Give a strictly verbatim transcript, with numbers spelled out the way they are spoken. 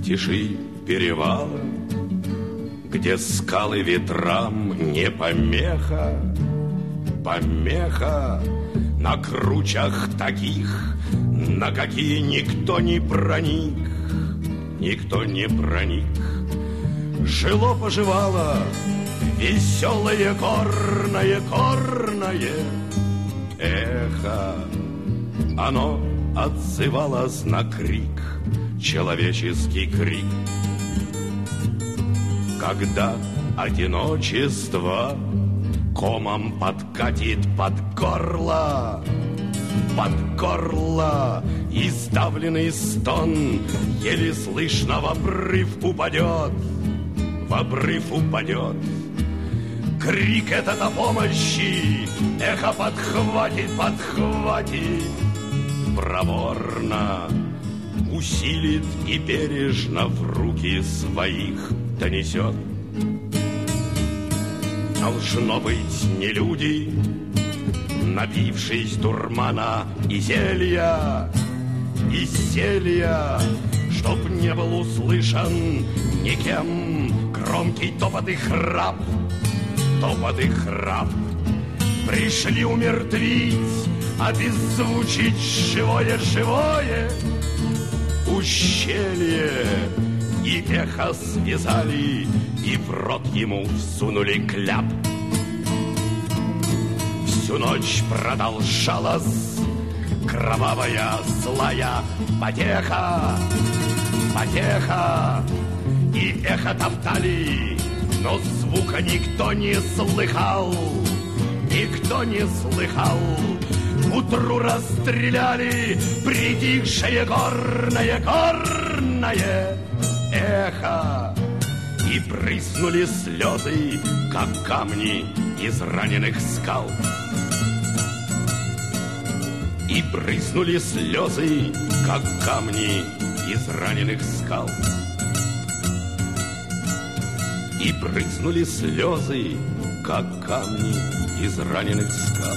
тиши перевала, где скалы ветрам не помеха, помеха на кручах таких, на какие никто не проник, никто не проник. Жило-поживало веселое горное, горное эхо. Оно отзывалось на крик, человеческий крик. Когда одиночество комом подкатит под горло, под горло, и сдавленный стон еле слышно в обрыв упадет, в обрыв упадет. Крик этот о помощи эхо подхватит, подхватит, проворно усилит и бережно в руки своих донесет. Должно быть, не люди, напившись дурмана и зелья, и зелья, чтоб не был услышан никем громкий топот и храп, топот и храп. Пришли умертвить, обеззвучить живое-живое ущелье, и эхо связали, и в рот ему всунули кляп. Всю ночь продолжалась кровавая злая потеха, потеха, и эхо топтали, но звука никто не слыхал, никто не слыхал. Утру расстреляли притихшее горное, горное эхо, и брызнули слезы, как камни из раненых скал. И брызнули слезы, как камни из раненых скал. И брызнули слезы, как камни из раненых скал.